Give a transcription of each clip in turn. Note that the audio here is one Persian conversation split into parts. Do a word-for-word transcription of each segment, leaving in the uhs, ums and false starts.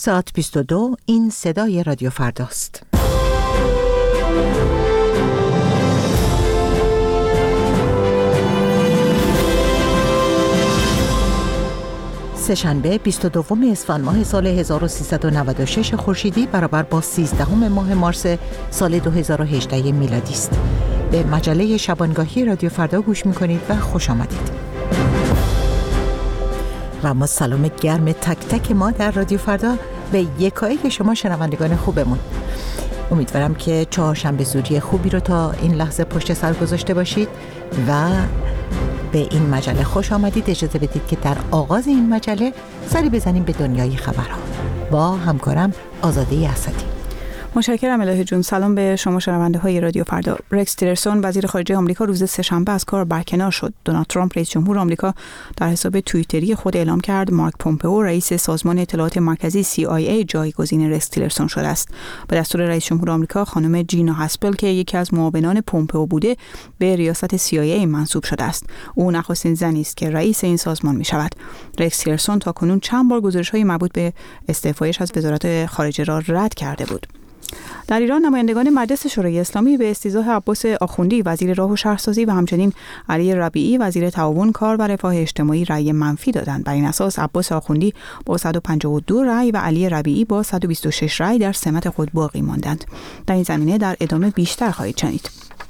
ساعت بیست و دو، این صدای رادیو فرداست. سه‌شنبه بیست و دوم اسفند ماه سال هزار و سیصد و نود و شش خورشیدی برابر با سیزدهم ماه مارس سال دو هزار و هجده میلادی است. به مجله شبانگاهی رادیو فردا گوش می‌کنید و خوش آمدید. و ما سلام گرم تک تک ما در رادیو فردا به یکایک شما شنوندگان خوبمون. امیدوارم که چهارشنبه زودی خوبی رو تا این لحظه پشت سر گذاشته باشید و به این مجله خوش آمدید. اجازه بدید که در آغاز این مجله سری بزنیم به دنیای خبرها با همکارم آزاده اسدی. متشکرم الهی جون. سلام به شما شنونده های رادیو فردا. رکس تیلرسون وزیر خارجه آمریکا روز سه‌شنبه از کار برکنار شد. دونالد ترامپ رئیس جمهور آمریکا در حساب توییتری خود اعلام کرد مارک پومپئو رئیس سازمان اطلاعات مرکزی سی آی ای جایگزین رکس تیلرسون شده است. به دستور رئیس جمهور آمریکا خانم جینا هاسپل که یکی از معاونان پومپئو بوده به ریاست سی آی ای منصوب شده است. او نخستین زنی است که رئیس این سازمان می شود. رکس تیلرسون تاکنون چند بار گزارش‌های مربوط به استعفایش از وزارت خارجه را رد کرده بود. در ایران نمایندگان مجلس شورای اسلامی به استیضاح عباس آخوندی وزیر راه و شهرسازی و همچنین علی ربیعی وزیر تعاون کار و رفاه اجتماعی رأی منفی دادند. بر این اساس عباس آخوندی با صد و پنجاه و دو رأی و علی ربیعی با صد و بیست و شش رأی در سمت خود باقی ماندند. در این زمینه در ادامه بیشتر خواهید شنید.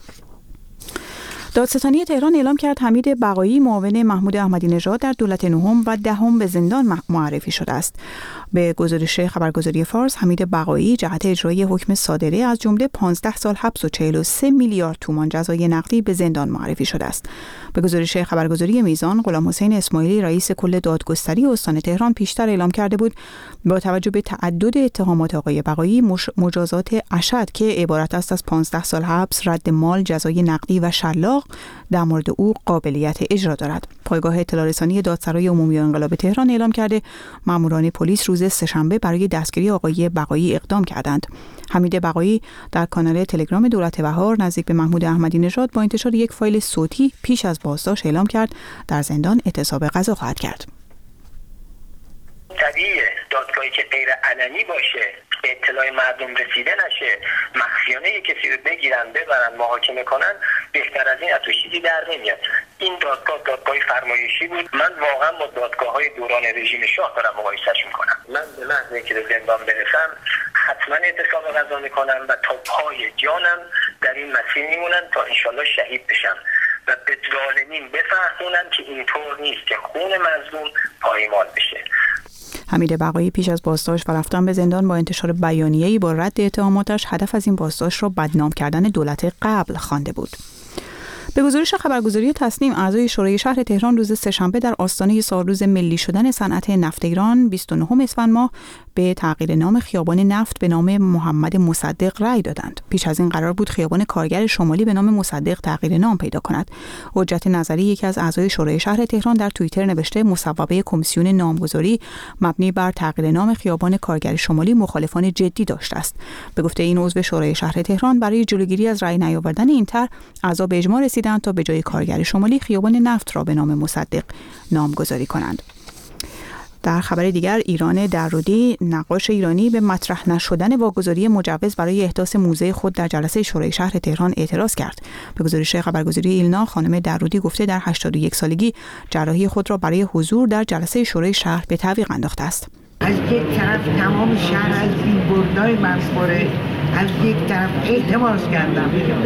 دادستانی تهران اعلام کرد حمید بقایی معاون محمود احمدی نژاد در دولت نهم و دهم به زندان معرفی شده است. به گزارش خبرگزاری فارس، حمید بقایی جهت اجرای حکم صادره از جمله پانزده سال حبس و چهل و سه میلیارد تومان جزای نقدی به زندان معرفی شده است. به گزارش خبرگزاری میزان، غلام حسین اسماعیلی رئیس کل دادگستری استان تهران پیشتر اعلام کرده بود با توجه به تعدد اتهامات آقای بقایی مجازات اشد که عبارت است از پانزده سال حبس، رد مال، جزای نقدی و شلاق در مورد او قابلیت اجرا دارد. پایگاه اطلاع رسانی دادسرای عمومی انقلاب تهران اعلام کرده ماموران پلیس روز سه‌شنبه برای دستگیری آقای بقایی اقدام کردند. حمید بقایی در کانال تلگرام دولت بهار نزدیک به محمود احمدی نژاد با انتشار یک فایل صوتی پیش از بازداشت اعلام کرد در زندان اعتصاب غذا خواهد کرد. طبیعیه دادگاهی که غیر علنی باشه، به اطلاع مردم رسیده نشه، مخفیانه یک کسی رو بگیرن ببرن محاکمه کنن، بهتر از این تو چیزی در نمیاد. این دادگاه دادگاه فرمایشی بود. من واقعا با دادگاه‌های دوران رژیم شاه دارم مقایسه‌اش میکنم. من به محض اینکه به زندان برسم حتما اعتصاب غذا میکنم و تا پای جانم در این مسیر میمونم تا انشالله شهید بشم و به ظالمین بفهمونم که اینطور نیست که خون مظلوم پایمال بشه. حمید بقایی پیش از بازداشت و رفتن به زندان با انتشار بیانیه‌ای با رد اتهاماتش هدف از این بازداشت را بدنام کردن دولت قبل خوانده بود. به گزارش خبرگزاری تصنیم، اعضای شورای شهر تهران روز سه‌شنبه در آستانه سالروز ملی شدن صنعت نفت ایران بیست و نهم اسفند ماه به تغییر نام خیابان نفت به نام محمد مصدق رأی دادند. پیش از این قرار بود خیابان کارگر شمالی به نام مصدق تغییر نام پیدا کند. حجت نظری یکی از اعضای شورای شهر تهران در توییتر نوشته مصوبه کمیسیون نامگذاری مبنی بر تغییر نام خیابان کارگر شمالی مخالفان جدی داشته است. به گفته این عضو شورای شهر تهران برای جلوگیری از رأی نیاوردن این طرح اعضا به اجماع رسیدند تا به جای کارگر شمالی خیابان نفت را به نام مصدق نامگذاری کنند. در خبر دیگر، ایران درودی نقاش ایرانی به مطرح نشدن واگذاری مجوز برای احداث موزه خود در جلسه شورای شهر تهران اعتراض کرد. به گزارش خبرگزاری ایلنا، خانم درودی گفته در هشتاد و یک سالگی جراحی خود را برای حضور در جلسه شورای شهر به تعویق انداخته است. از یک طرف تمام شهر از بیلبوردهای منصوره، از یک طرف اعتراض کردم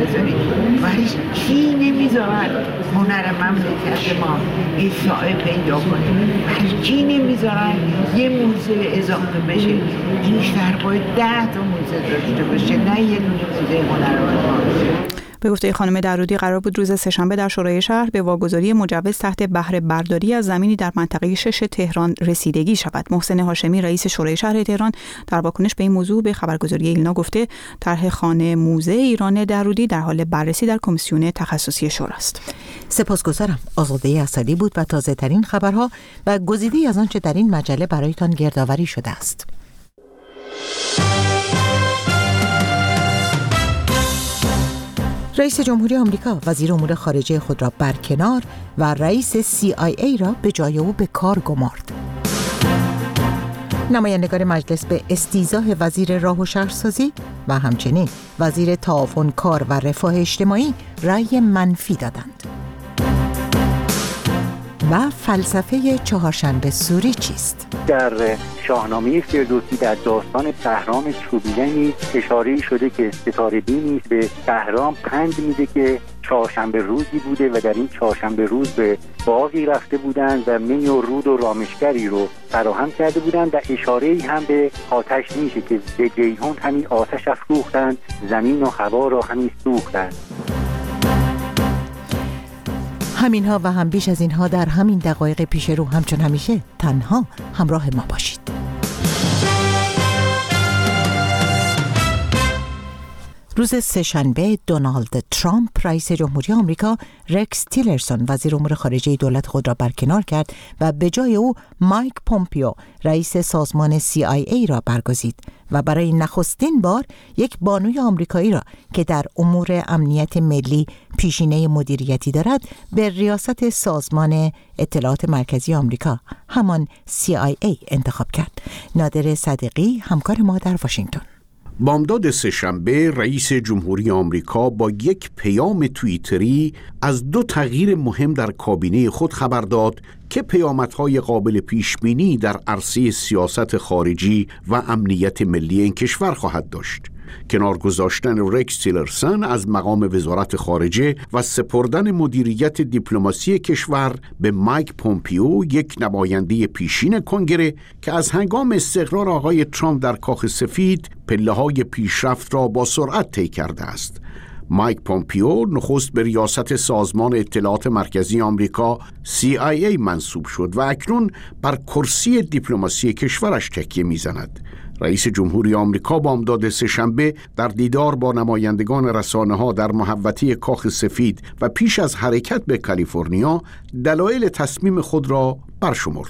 ولی کی نمیذارد هنر مملکت ما ایساعه پیدا کنه، ولی کی نمیذارد یه موزه اضافه بشه. این شهر باید ده تا موزه داشته باشه، نه یه دونه موزه هنر ما. به گفته خانم درودی قرار بود روز سه‌شنبه در شورای شهر به واگذاری مجوز تحت بهره برداری از زمینی در منطقه شش تهران رسیدگی شود. محسن هاشمی رئیس شورای شهر تهران در واکنش به این موضوع به خبرگزاری ایلنا گفته طرح خانه موزه ایران درودی در حال بررسی در کمیسیون تخصصی شورا است. سپاسگزارم. آزاده اسدی بود و تازه ترین خبرها و گزیده‌ای از آنچه در این مجله برایتان گردآوری شده است. رئیس جمهوری آمریکا وزیر امور خارجه خود را برکنار و رئیس سی آی ای را به جای او به کار گمارد. نمایندگان مجلس به استیضاح وزیر راه و شهرسازی و همچنین وزیر تعاون کار و رفاه اجتماعی رأی منفی دادند. و فلسفه چهارشنبه سوری چیست؟ در شاهنامه فردوسی در داستان بهرام چوبیدنی اشاره شده که ستاره بینی به بهرام پند میده که چهارشنبه روزی بوده و در این چهارشنبه روز به باغی رفته بودند و می و رود و رامشگری رو فراهم کرده بودند و اشاره‌ای هم به آتش میشه که به جیهون همین آتش افروختند، زمین و هوا را همین سوختند. همینها و هم بیش از اینها در همین دقایق پیش رو، همچون همیشه تنها همراه ما باشید. روز سه‌شنبه دونالد ترامپ رئیس جمهوری آمریکا رکس تیلرسون وزیر امور خارجه دولت خود را برکنار کرد و به جای او مایک پومپیو رئیس سازمان سی آی ای را برگزید و برای نخستین بار یک بانوی آمریکایی را که در امور امنیت ملی پیشینه مدیریتی دارد به ریاست سازمان اطلاعات مرکزی آمریکا، همان سی آی ای، انتخاب کرد. نادر صدیقی همکار ما در واشنگتن. بامداد سه‌شنبه رئیس جمهوری آمریکا با یک پیام توییتری از دو تغییر مهم در کابینه خود خبر داد که پیامدهای قابل پیشبینی در عرصه سیاست خارجی و امنیت ملی این کشور خواهد داشت. کنار گذاشتن رکس تیلرسون از مقام وزارت خارجه و سپردن مدیریت دیپلماسی کشور به مایک پومپیو، یک نماینده پیشین کنگره که از هنگام استقرار آقای ترامپ در کاخ سفید پله‌های پیشرفت را با سرعت طی کرده است. مایک پومپیو نخست به ریاست سازمان اطلاعات مرکزی آمریکا سی آی ای منصوب شد و اکنون بر کرسی دیپلماسی کشورش تکیه می‌زند. رئیس جمهوری آمریکا بامداد سه‌شنبه در دیدار با نمایندگان رسانه‌ها در محوطه کاخ سفید و پیش از حرکت به کالیفرنیا دلایل تصمیم خود را برشمرد.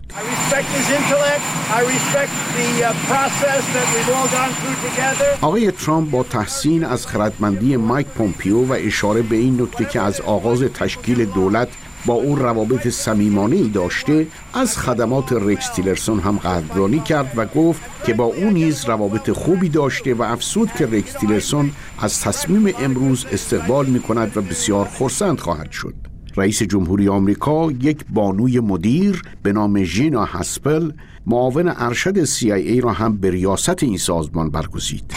آقای ترامپ با تحسین از خردمندی مایک پومپیو و اشاره به این نکته که از آغاز تشکیل دولت با او روابط صمیمانه‌ای داشته، از خدمات رکس تیلرسون هم قدردانی کرد و گفت که با او نیز روابط خوبی داشته و افزود که رکس تیلرسون از تصمیم امروز استقبال می‌کند و بسیار خرسند خواهد شد. رئیس جمهوری آمریکا یک بانوی مدیر به نام ژینا هاسپل، معاون ارشد سی آی ای را هم به ریاست این سازمان برگزید.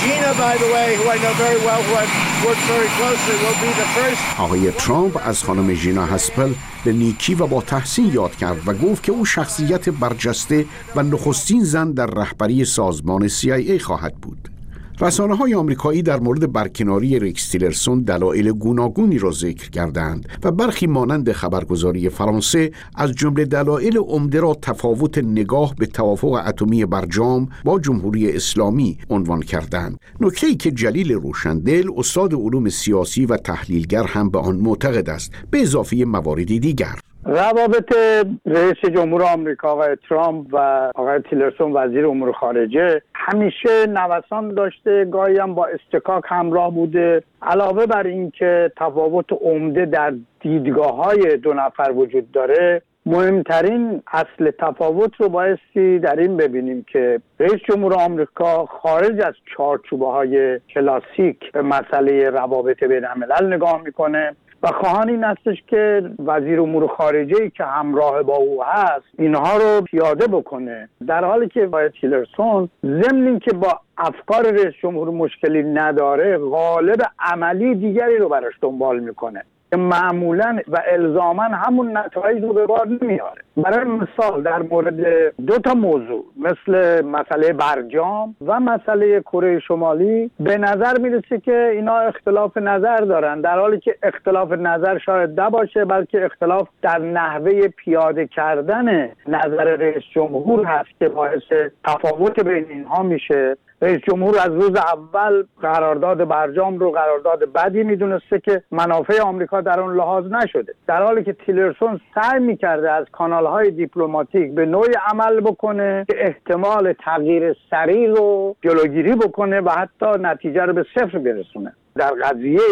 آقای ترامپ از خانم ژینا هاسپل به نیکی و با تحسین یاد کرد و گفت که او شخصیت برجسته و نخستین زن در رهبری سازمان سی آی ای خواهد بود. رسانه‌های آمریکایی در مورد برکناری رکس تیلرسون دلایل گوناگونی را ذکر کردند و برخی مانند خبرگزاری فرانسه از جمله دلایل عمده را تفاوت نگاه به توافق اتمی برجام با جمهوری اسلامی عنوان کردند. نکته‌ای که جلیل روشندل، استاد علوم سیاسی و تحلیلگر، هم به آن معتقد است، به اضافه مواردی دیگر. روابط رئیس جمهور آمریکا آقای ترامپ و آقای تیلرسون وزیر امور خارجه همیشه نوسان داشته، گاهی هم با استکاک همراه بوده. علاوه بر این که تفاوت عمده در دیدگاه‌های دو نفر وجود داره، مهمترین اصل تفاوت رو بایستی در این ببینیم که رئیس جمهور آمریکا خارج از چارچوب‌های کلاسیک به مسئله روابط بین‌الملل نگاه میکنه و خواهان این هستش که وزیر امور خارجه‌ای که همراه با او هست اینها رو پیاده بکنه، در حالی که آقای تیلرسون ضمن این که با افکار رئیس جمهور مشکلی نداره، قالب عملی دیگری رو براش دنبال میکنه که معمولاً و الزاماً همون نتایج رو به بار نمیاره. برای مثال در مورد دو تا موضوع مثل مسئله برجام و مسئله کره شمالی به نظر میرسه که اینا اختلاف نظر دارن، در حالی که اختلاف نظر شاید نباشه، بلکه اختلاف در نحوه پیاده کردن نظر رئیس جمهور هست که باعث تفاوت بین اینها میشه. رئیس جمهور از روز اول قرارداد برجام رو قرارداد بدی میدونسته که منافع آمریکا در اون لحاظ نشده، در حالی که تیلرسون سعی میکرده از کانالهای دیپلماتیک به نوعی عمل بکنه که احتمال تغییر سریع رو جلوگیری بکنه و حتی نتیجه رو به صفر برسونه. در قضیه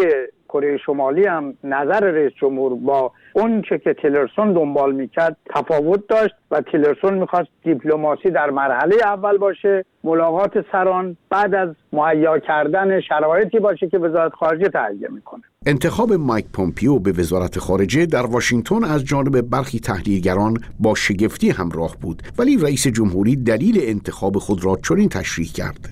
کره شمالی هم نظر رئیس جمهور با اون چه که تیلرسون دنبال میکرد تفاوت داشت و تیلرسون میخواست دیپلماسی در مرحله اول باشه، ملاقات سران بعد از مهیا کردن شرایطی باشه که وزارت خارجه تهیه میکنه. انتخاب مایک پومپیو به وزارت خارجه در واشنگتن از جانب برخی تحلیلگران با شگفتی همراه بود، ولی رئیس جمهوری دلیل انتخاب خود را چنین تشریح کرد.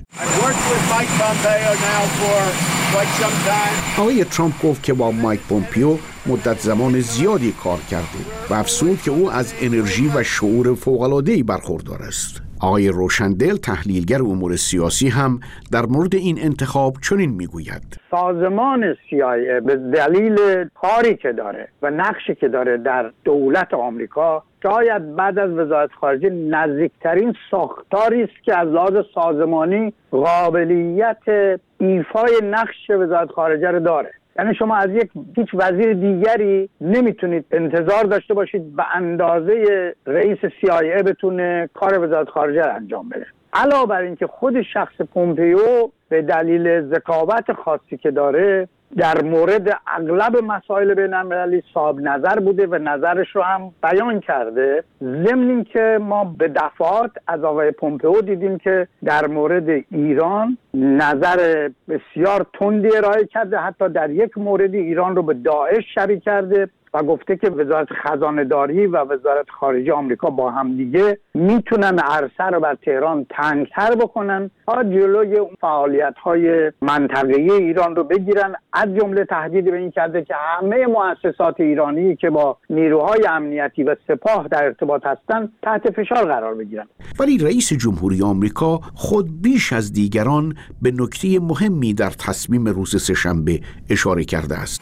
آقای ترامپ گفت که با مایک پومپیو مدت زمان زیادی کار کرده و افزود که او از انرژی و شعور فوق‌العاده‌ای برخوردار است. آقای روشندل تحلیلگر امور سیاسی هم در مورد این انتخاب چنین میگوید: سازمان سی آی ای به دلیل کاری که داره و نقشی که داره در دولت آمریکا شاید بعد از وزارت خارجه نزدیکترین ساختاری است که از لحاظ سازمانی قابلیت ایفای نقش وزارت خارجه رو داره. یعنی شما از یک هیچ وزیر دیگری نمیتونید انتظار داشته باشید به اندازه رئیس سی آی ای بتونه کار وزارت خارجه رو انجام بده. علاوه بر این که خود شخص پومپیو به دلیل ذکاوت خاصی که داره در مورد اغلب مسائل بین‌المللی صاحب نظر بوده و نظرش رو هم بیان کرده، ضمن این که ما به دفعات از آقای پومپئو دیدیم که در مورد ایران نظر بسیار تندی ارائه کرده، حتی در یک مورد ایران رو به داعش شبیه کرده و گفته که وزارت خزانه‌داری و وزارت خارجه آمریکا با هم دیگه میتونن عرصه رو بر تهران تنگ‌تر بکنن تا جلوی فعالیت‌های منطقه‌ای ایران رو بگیرن. از جمله تهدید به این کرده که همه مؤسسات ایرانی که با نیروهای امنیتی و سپاه در ارتباط هستند تحت فشار قرار بگیرن. ولی رئیس جمهوری آمریکا خود بیش از دیگران به نکته مهمی در تصمیم روز سه‌شنبه اشاره کرده است.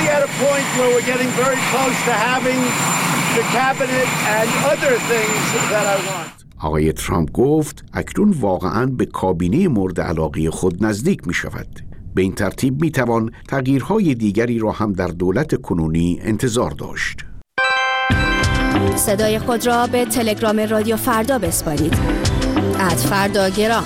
آقای ترامپ گفت اکنون واقعاً به کابینه مورد علاقه خود نزدیک می شود. به این ترتیب می توان تغییرهای دیگری را هم در دولت کنونی انتظار داشت. صدای خود را به تلگرام رادیو فردا بسپارید. ات فردا گرام.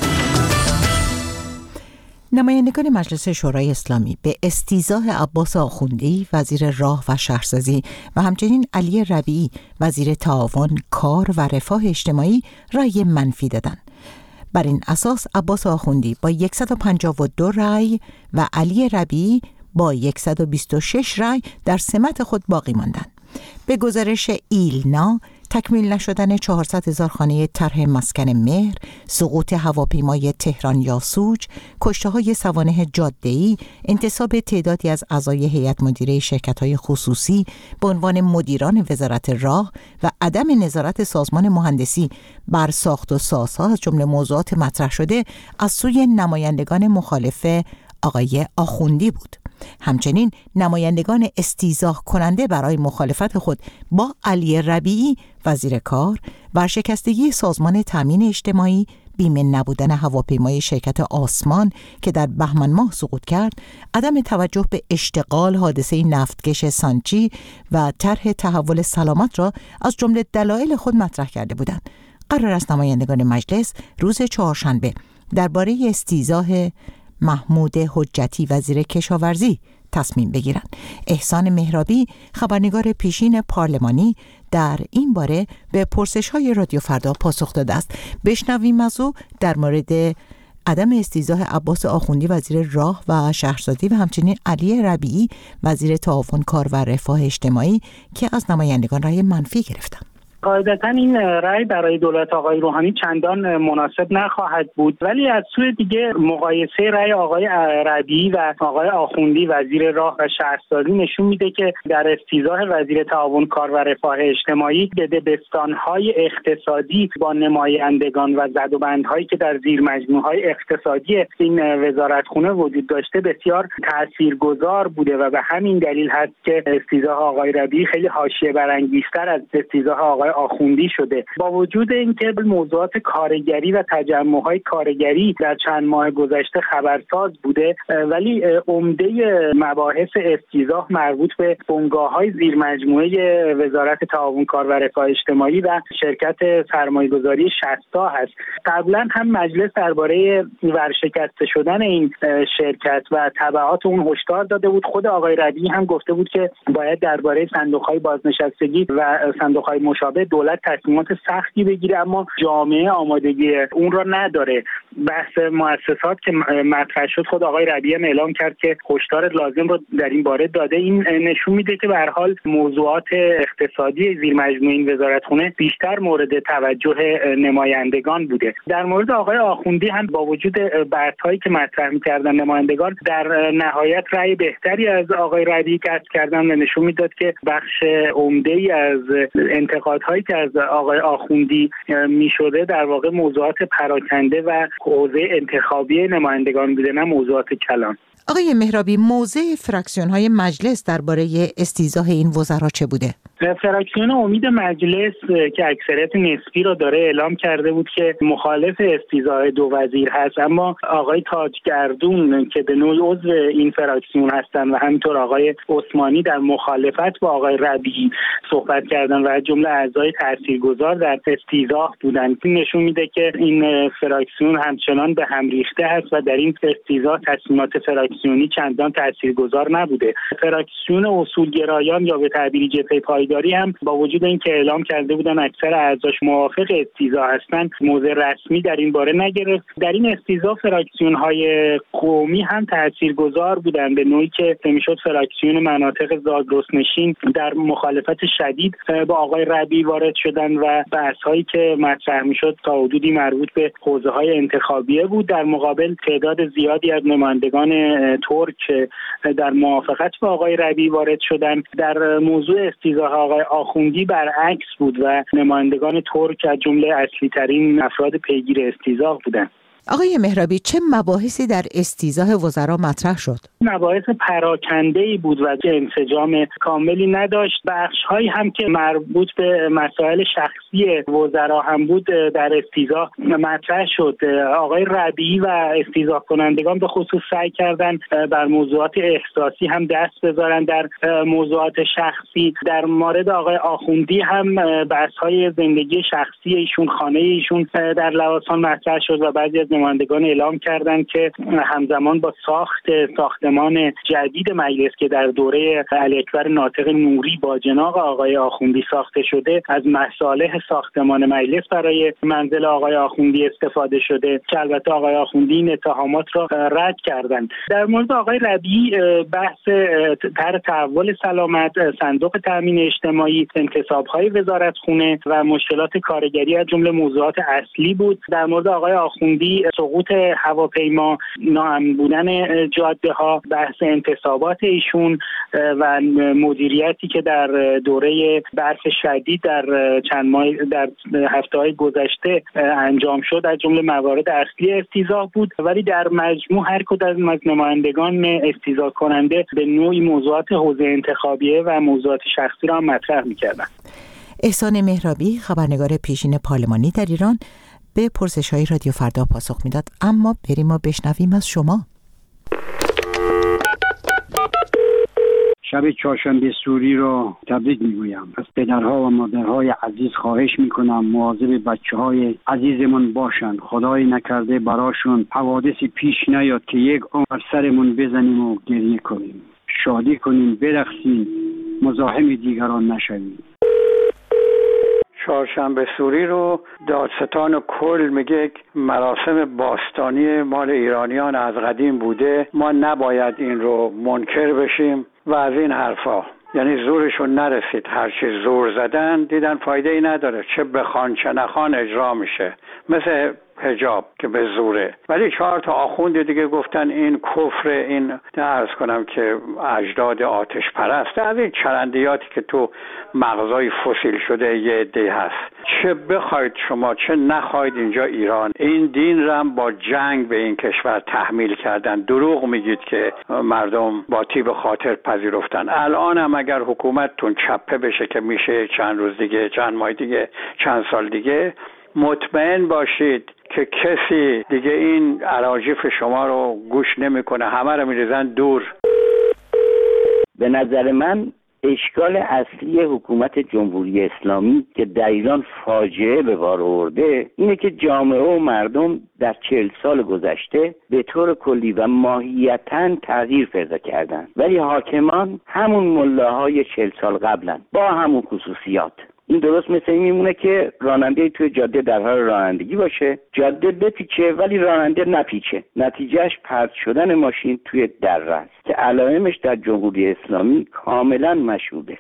نمایندگان مجلس شورای اسلامی به استیضاح عباس آخوندی وزیر راه و شهرسازی و همچنین علی ربیعی وزیر تعاون، کار و رفاه اجتماعی رأی منفی دادند. بر این اساس عباس آخوندی با صد و پنجاه و دو رأی و علی ربیعی با صد و بیست و شش رأی در سمت خود باقی ماندند. به گزارش ایلنا، تکمیل نشدن چهارصد هزار خانه طرح مسکن مهر، سقوط هواپیمای تهران یاسوج، کشته‌های سوانح جاده‌ای، انتصاب تعدادی از اعضای هیئت مدیره شرکت‌های خصوصی به عنوان مدیران وزارت راه و عدم نظارت سازمان مهندسی بر ساخت و سازها از جمله موضوعات مطرح شده از سوی نمایندگان مخالف آقای آخوندی بود. همچنین نمایندگان استیضاح کننده برای مخالفت خود با علی ربیعی وزیر کار، ورشکستگی سازمان تامین اجتماعی، بیمه نبودن هواپیمای شرکت آسمان که در بهمن ماه سقوط کرد، عدم توجه به اشتغال حادثه نفتکش سانچی و طرح تحول سلامت را از جمله دلایل خود مطرح کرده بودند. قرار است نمایندگان مجلس روز چهارشنبه درباره استیضاح محمود حجتی وزیر کشاورزی تصمیم بگیرند. احسان مهرابی خبرنگار پیشین پارلمانی در این باره به پرسش‌های رادیو فردا پاسخ داده است. بشنویم از او در مورد عدم استیضاح عباس آخوندی وزیر راه و شهرسازی و همچنین علی ربیعی وزیر تعاون، کار و رفاه اجتماعی که از نمایندگان رأی منفی گرفتند. قاعدتا این رأی برای دولت آقای روحانی چندان مناسب نخواهد بود، ولی از سوی دیگه مقایسه رأی آقای ربیعی و آقای آخوندی وزیر راه و شهرسازی نشون میده که در استیضاح وزیر تعاون، کار و رفاه اجتماعی دبستان‌های اقتصادی با نمایندگان و زدوبندهایی که در زیر مجموعه‌های اقتصادی این وزارتخونه وجود داشته بسیار تاثیرگذار بوده و به همین دلیل هست که استیضاح آقای ربیعی خیلی حاشیه برانگیزتر از استیضاح آقای آخوندی شده. با وجود اینکه موضوعات کارگری و تجمع‌های کارگری در چند ماه گذشته خبرساز بوده، ولی عمده مباحث استیضاح مربوط به بنگاه‌های زیر مجموعه وزارت تعاون کار و رفاه اجتماعی و شرکت سرمایه‌گذاری شصتا هست. قبلا هم مجلس درباره ورشکسته شدن این شرکت و تبعات اون هشدار داده بود. خود آقای ربیعی هم گفته بود که باید درباره صندوق‌های بازنشستگی و صندوق‌های مشابه دولت تصمیمات سختی بگیره، اما جامعه آمادگی اون را نداره. بحث مؤسسات که مطرح شد، خود آقای ربیعی هم اعلام کرد که هشدار لازم رو در این باره داده. این نشون میده که به هر حال موضوعات اقتصادی زیر مجموعه این وزارتخونه بیشتر مورد توجه نمایندگان بوده. در مورد آقای آخوندی هم با وجود بحث‌هایی که مطرح می‌کردن نمایندگان، در نهایت رأی بهتری از آقای ربیعی کسب کردن و نشون میداد که بخش عمده‌ای از انتقادهایی که از آقای آخوندی می‌شده در واقع موضوعات پراکنده و حوزه انتخابی نمایندگان بوده، نه موضوعات کلان. آقای مهرابی، موضع فراکسیون‌های مجلس درباره استیضاح این وزرا چه بوده؟ فراکسیون امید مجلس که اکثریت نسبی رو داره اعلام کرده بود که مخالف استیضاح دو وزیر هست، اما آقای تاجگردون که به نوعی عضو این فراکسیون هستن و همینطور آقای عثمانی در مخالفت با آقای ربیعی صحبت کردن و از جمله اعضای تاثیرگذار در استیضاح بودن. این نشون میده که این فراکسیون همچنان به هم ریخته هست و در این استیضاح تصمیمات فراکسیونی چندان تاثیرگذار نبوده. فراکسیون اصولگرایان یا به تعبیری جبهه پایداری هم با وجود اینکه اعلام کرده بودن اکثر اعضاش موافق استیضاح هستند، موضع رسمی در این باره نگرفت. در این استیضاح فراکسیون‌های قومی هم تاثیرگذار بودند، به نوعی که میشد فراکسیون مناطق زاگرسنشین در مخالفت شدید با آقای ربیعی وارد شدن و بحث‌هایی که مطرح میشد تا حدودی مربوط به حوزه‌های انتخابیه بود. در مقابل تعداد زیادی از نمایندگان ترک در موافقت با آقای ربیعی وارد شدند. در موضوع استیضاح آقای آخوندی برعکس بود و نمایندگان ترک از جمله اصلی ترین افراد پیگیر استیضاح بودند. آقای مهرابی، چه مباحثی در استیضاح وزرا مطرح شد؟ مباحث پراکنده‌ای بود و انسجام کاملی نداشت. بخش‌هایی هم که مربوط به مسائل شخصی وزرا هم بود در استیضاح مطرح شد. آقای ربیعی و استیضاح کنندگان به خصوص سعی کردن بر موضوعات احساسی هم دست بذارن در موضوعات شخصی. در مورد آقای آخوندی هم بحث‌های زندگی شخصی ایشون، خانه ایشون در لواسان مطرح شد و بعضی از نمایندگان اعلام کردند که همزمان با ساخت ساختمان جدید مجلس که در دوره علی اکبر ناطق نوری با جناح آقای آخوندی ساخته شده، از مصالح ساختمان مجلس برای منزل آقای آخوندی استفاده شده که البته آقای آخوندی این اتهامات را رد کردند. در مورد آقای ربیعی بحث طرح تحول سلامت، صندوق تامین اجتماعی، انتصاب‌های وزارتخونه و مشکلات کارگری از جمله موضوعات اصلی بود. در مورد آقای آخوندی سقوط هواپیما، ناامن بودن جاده ها، بحث انتصابات ایشون و مدیریتی که در دوره برف شدید در چند ماه در هفته‌های گذشته انجام شد از جمله موارد اصلی استیضاح بود. ولی در مجموع هر کدام از نمایندگان استیضاح کننده به نوعی موضوعات حوزه انتخابیه و موضوعات شخصی را مطرح می‌کردند. احسان مهرابی، خبرنگار پیشین پارلمانی در ایران، به پرسش‌های رادیو فردا پاسخ میداد. اما بریم و بشنویم از شما. شب چهارشنبه سوری را تبریک میگویم. از پدرها و مادرهای عزیز خواهش میکنم مواظب بچه‌های عزیزمون باشن. خدای نکرده براشون حوادثی پیش نیاد که یک عمر سرمون بزنیم و گریه کنیم. شادی کنیم، برقصیم، مزاحم دیگران نشویم. چهارشنبه سوری رو دادستان کل میگه مراسم باستانی مال ایرانیان از قدیم بوده، ما نباید این رو منکر بشیم و از این حرفا. یعنی زورشون نرسید، هرچی زور زدن دیدن فایده ای نداره، چه بخوان چه نخوان اجرا میشه. مثل حجاب که به زوره، ولی چهار تا آخوند دیگه گفتن این کفر، این عرض کنم که اجداد آتش پرست، از این چرندیاتی که تو مغزای فسیل شده یه عده هست. چه بخواید شما چه نخواید اینجا ایران این دین را با جنگ به این کشور تحمیل کردن. دروغ میگید که مردم با طیب خاطر پذیرفتن. الان هم اگر حکومتتون چپه بشه که میشه چند روز دیگه، چند ماه دیگه، چند سال دیگه، مطمئن باشید که کسی دیگه این اراجیف شما رو گوش نمیکنه، همه رو میریزن دور. به نظر من اشکال اصلی حکومت جمهوری اسلامی که در ایران فاجعه به بار آورده اینه که جامعه و مردم در چهل سال گذشته به طور کلی و ماهیتاً تغییر پیدا کردن، ولی حاکمان همون ملاهای چهل سال قبلن با همون خصوصیات. این درست مثل این میمونه که راننده توی جاده در حال رانندگی باشه، جاده بپیچه ولی راننده نپیچه، نتیجهش پرت شدن ماشین توی دره است که علائمش در جمهوری اسلامی کاملا مشهوده.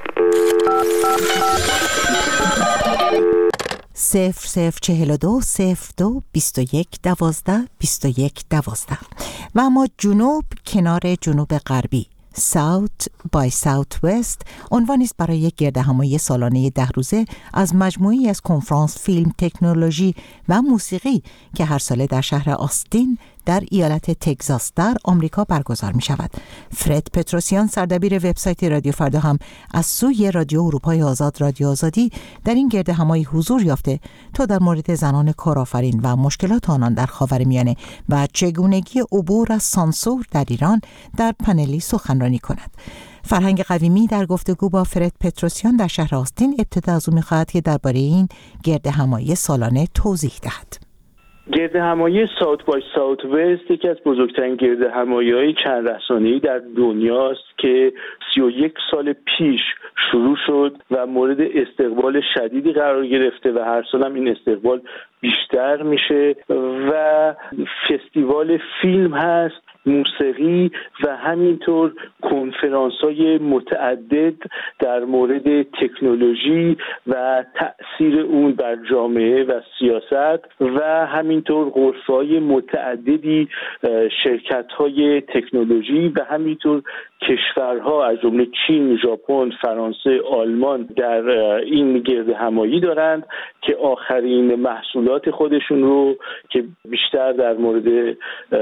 صفر صفر چهل و دو صفر دو بیست و یک دوازده بیست و یک دوازده. و اما جنوب کنار جنوب غربی، South by Southwest، عنوانی است برای یک گردهمایی سالانه ده روزه از مجموعی از کنفرانس فیلم، تکنولوژی و موسیقی که هر ساله در شهر آستین در ایالت تگزاس در آمریکا برگزار می شود. فرد پتروسیان، سردبیر وبسایت رادیو فردا، هم از سوی رادیو اروپای آزاد، رادیو آزادی، در این گردهمایی حضور یافته تا در مورد زنان کارآفرین و مشکلات آنان در خاورمیانه و چگونگی عبور از سانسور در ایران در پنلی سخنرانی کند. فرهنگ قویمی در گفتگو با فرد پتروسیان در شهر آستین ابتدا از او می‌خواهد که درباره این گردهمایی سالانه توضیح دهد. گردهمایی ساوت بای ساوت وست یکی از بزرگترین گردهمایی‌های چند رسانه‌ای در دنیاست که سی و یک سال پیش شروع شد و مورد استقبال شدیدی قرار گرفته و هر سال هم این استقبال بیشتر میشه و فستیوال فیلم هست، موسیقی و همینطور کنفرانس‌های متعدد در مورد تکنولوژی و تأثیر اون بر جامعه و سیاست و همینطور غرفه‌های متعددی شرکت‌های تکنولوژی و همینطور کشورها از جمله چین، ژاپن، فرانسه، آلمان در این گردهمایی دارند که آخرین محصولات خودشون رو که بیشتر در مورد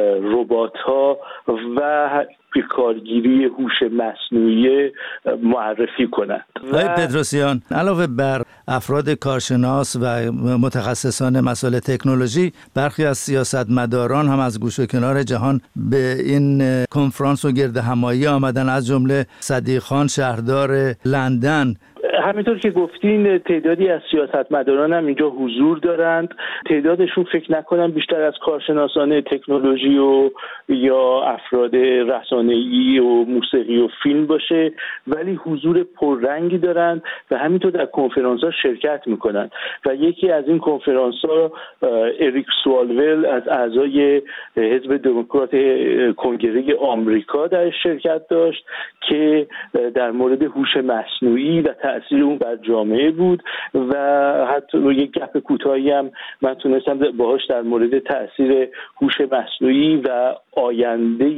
ربات‌ها و کارگیری هوش مصنوعی معرفی کنند. آقای پتروسیان، علاوه بر افراد کارشناس و متخصصان مسائل تکنولوژی، برخی از سیاستمداران هم از گوش و کنار جهان به این کنفرانس و گردهمایی آمدن، از جمله صدیق خان شهردار لندن. همینطور که گفتین تعدادی از سیاستمداران هم اینجا حضور دارند. تعدادشون فکر نکنم بیشتر از کارشناسان تکنولوژی و یا افراد رسانه‌ای و موسیقی و فیلم باشه، حضوری حضور پررنگی دارند و همینطور در کنفرانس‌ها شرکت میکنند و یکی از این کنفرانس‌ها اریک سوالول از اعضای حزب دموکرات کنگره آمریکا در شرکت داشت که در مورد هوش مصنوعی و تأثیر اون بر جامعه بود و حتی یک گپ کوتاهی هم من تونستم باهاش در مورد تأثیر هوش مصنوعی و آینده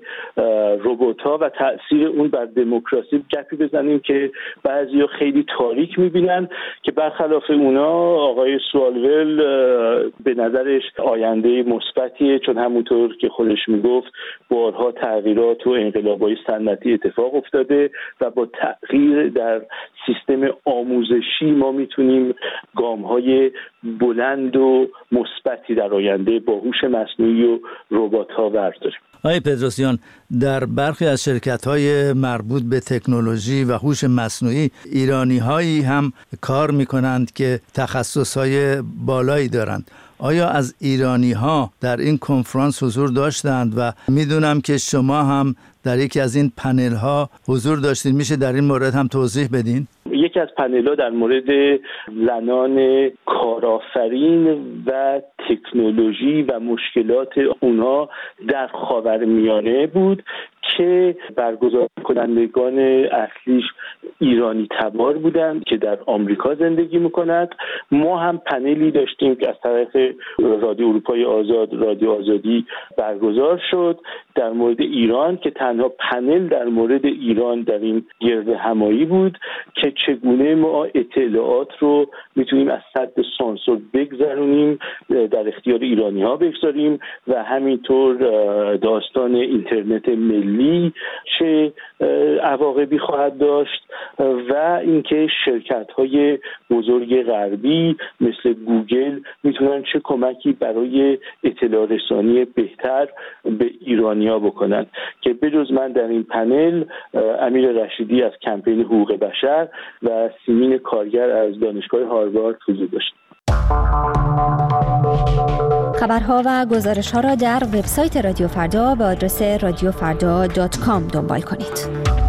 ربات‌ها و تأثیر اون بر دموکراسی گپی بزنیم که بعضیا خیلی تاریک می‌بینن که برخلاف اونا آقای سوالول به نظرش آینده مثبتیه، چون همونطور که خودش میگفت بارها تغییرات و انقلاب‌های صنعتی اتفاق افتاده و با تغییر در سیستم آموزشی ما میتونیم گام‌های بلند و مثبتی در آینده با هوش مصنوعی و ربات‌ها برداریم. آقای پتروسیان، در برخی از شرکت‌های مربوط به تکنولوژی و هوش مصنوعی ایرانی‌هایی هم کار می‌کنند که تخصص‌های بالایی دارند. آیا از ایرانی‌ها در این کنفرانس حضور داشتند و می‌دونم که شما هم در یکی از این پنل‌ها حضور داشتید، میشه در این مورد هم توضیح بدین؟ یکی از پنل‌ها در مورد زنان کارآفرین و تکنولوژی و مشکلات اونها در خاورمیانه بود که برگزار کنندگان اصلیش ایرانی تبار بودند که در آمریکا زندگی میکنند. ما هم پنلی داشتیم که از طرف رادیو اروپای آزاد، رادیو آزادی برگزار شد در مورد ایران که تنها پنل در مورد ایران در این گرد همایی بود که چگونه ما اطلاعات رو میتونیم از سد سانسور بگذرونیم، در اختیار ایرانی ها بگذاریم و همینطور داستان اینترنت ملی چه عواقبی خواهد داشت و اینکه شرکت‌های بزرگ غربی مثل گوگل میتونن چه کمکی برای اطلاع رسانی بهتر به ایرانی‌ها بکنن که بجز من در این پنل امیر رشیدی از کمپین حقوق بشر و سیمین کارگر از دانشگاه هاروارد حضور داشت. خبرها و گزارش‌ها را در وبسایت رادیو فردا به آدرس رادیو فردا دات کام دنبال کنید.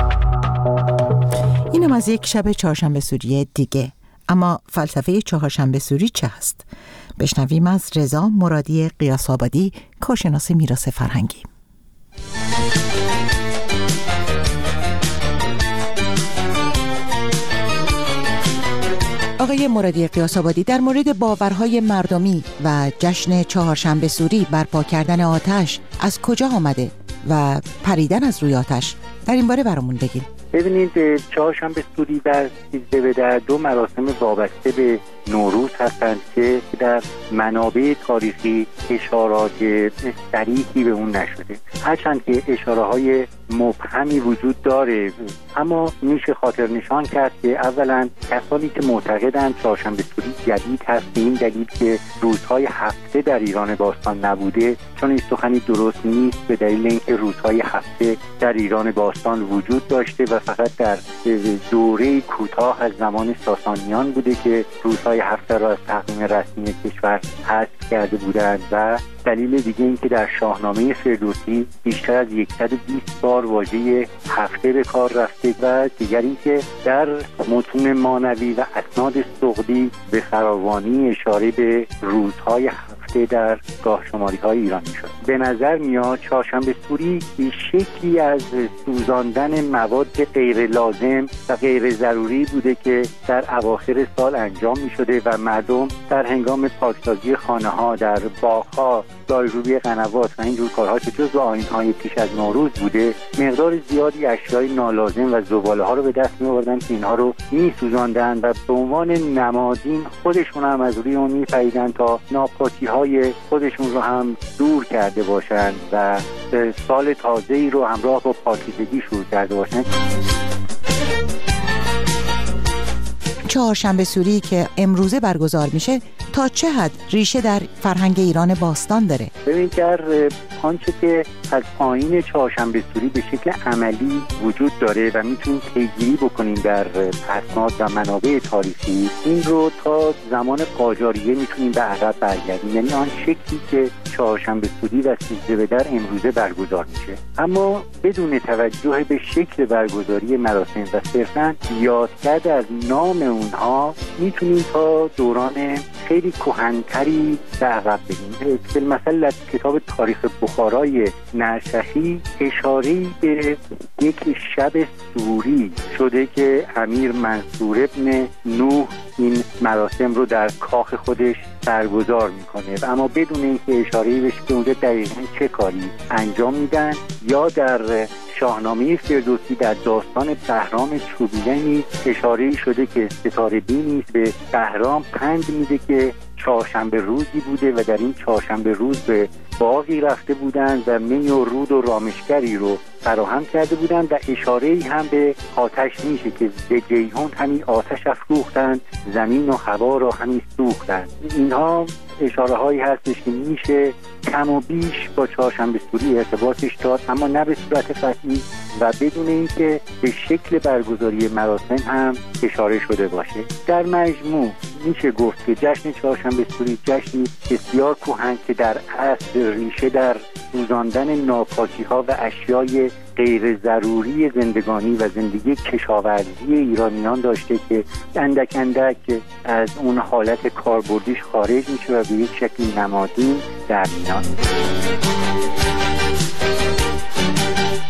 اینم از یک شب چهارشنبه سوری دیگه. اما فلسفه چهارشنبه سوری چه هست؟ بشنویم از رضا مرادی قیاس‌آبادی، کارشناس میراث فرهنگی. آقای مرادی قیاس‌آبادی، در مورد باورهای مردمی و جشن چهارشنبه سوری برپا کردن آتش از کجا آمده و پریدن از روی آتش، در این باره برامون بگید. ببینید، چهارشنبه سوری در سیزده به در دو مراسم وابسته به نوروز هستند که در منابع تاریخی اشارات صریحی به اون نشده، هرچند که اشاره های مبهمی وجود داره، اما میشه خاطر نشان کرد که اولا کسانی که معتقدند چهارشنبه سوری جدید هست، این دلیل که روزهای هفته در ایران باستان نبوده، چون این سخنی درست نیست، به دلیل اینکه روزهای هفته در ایران باستان وجود داشته و فقط در دوره کوتاه از زمان ساسانیان بوده که روزهای هفته را از تقویم رسمی کشور حذف کرده بودند. و دلیل دیگه این که در شاهنامه فردوسی بیشتر از صد و بیست بار واژه هفته به کار رفته و دیگر این که در متون مانوی و اسناد سغدی به فراوانی اشاره به روزهای هفته در گاهشماری‌های ایرانی شد. به نظر میاد چهارشنبه سوری شکلی از سوزاندن مواد غیر لازم و غیر ضروری بوده که در اواخر سال انجام می شده و مردم در هنگام پاکسازی خانه ها، در باغ‌ها، دایروبی قنوات و اینجور کارها که جزو آیین‌های پیش از نوروز بوده، مقدار زیادی اشیای نالازم و زباله ها رو به دست می آوردن که اینها رو می سوزاندن و به عنوان نمادین خودشون هم از روی اون می پریدن تا ناپاکی های خودشون رو هم دور کرده باشند و سال تازه‌ای رو همراه با پاکیزگی شروع کرده باشند. چهارشنبه سوری که امروزه برگزار میشه تا چه حد ریشه در فرهنگ ایران باستان داره؟ ببین در آنچه که از آیین چهارشنبه سوری به شکل عملی وجود داره و میتونیم پیگیری بکنیم در اسناد و منابع تاریخی، این رو تا زمان قاجاریه میتونیم به عقب برگردیم، یعنی آن شکلی که چهارشنبه سوری و سیزده به در امروزه برگزار میشه. اما بدون توجه به شکل برگزاری مراسم و صرفاً یادکرد از نام اونها میتونیم تا دوران خیلی کهن‌تری به عقب بگیم. مثلا در کتاب تاریخ بخارای نرشخی اشاره‌ای به یک شب سوری شده که امیر منصور ابن نوح این مراسم رو در کاخ خودش برگزار میکنه، اما بدون اینکه اشاره‌ای بشه که اونجا دقیقاً چه کاری انجام میدن. یا در شاهنامه فردوسی در داستان بهرام چوبیدنی اشاره‌ای شده که ستاره بینی به بهرام پند میده که چهارشنبه روزی بوده و در این چهارشنبه روز به باغی رفته بودند و می و رود و رامشگری رو فراهم کرده بودند و اشاره‌ای هم به آتش میشه که به جیهون همین آتش افروختند، زمین و هوا را همین سوختند. اینها اشاره هایی هستش که میشه کم و بیش با چهارشنبه سوری ارتباطش داد، اما نه به صورت قطعی و بدون اینکه به شکل برگزاری مراسم هم اشاره شده باشه. در مجموع میشه گفت که جشن چهارشنبه سوری جشنی بسیار کهن که در اصل ریشه در سوزاندن ناپاکی ها و اشیای غیر ضروری زندگانی و زندگی کشاورزی ایرانیان داشته که اندک اندک از اون حالت کاربردیش خارج میشه و به یک شکل نمادین در میاد.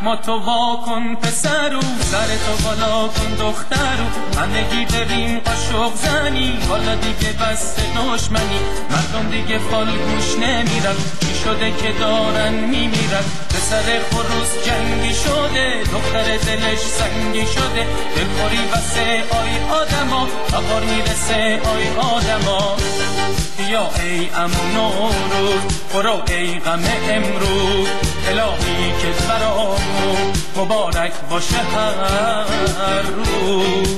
زخما تو وا کن پسرو، سر تو بالا کن دخترو، همگی بریم قاشق زنی، حالا دیگه بس دشمنی، مردم دیگه فال گوش نمیرن، چی شده که دارن میمیرن، پسر خروس جنگی شده، دختر دلش سنگی شده، دلخوری واسه آی آدما، بهار میرسه آی آدما. بیا ای امون و روز، برو ای غم امروز، الهی که برامون مبارک باشه هر روز.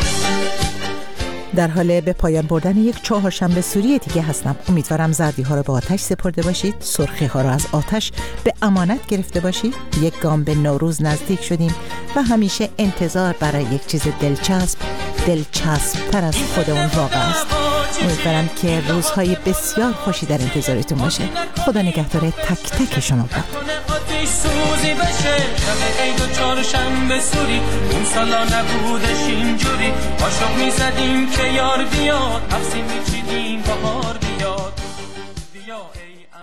در حال به پایان بردن یک چهارشنبه سوری دیگه هستم. امیدوارم زردی ها رو به آتش سپرده باشید، سرخی ها رو از آتش به امانت گرفته باشید. یک گام به نوروز نزدیک شدیم و همیشه انتظار برای یک چیز دلچسب دلچسب تر از خودمون واقع است. امیدوارم که روزهای بسیار خوشی در انتظارتون باشه. خدا نگهدار تک تک شما با. سوزی بشه شب عید و چهارشنبه سوری، اون سالا نبودش اینجوری، عاشق میزدیم که یار بیاد، حفظی میچیدیم بهار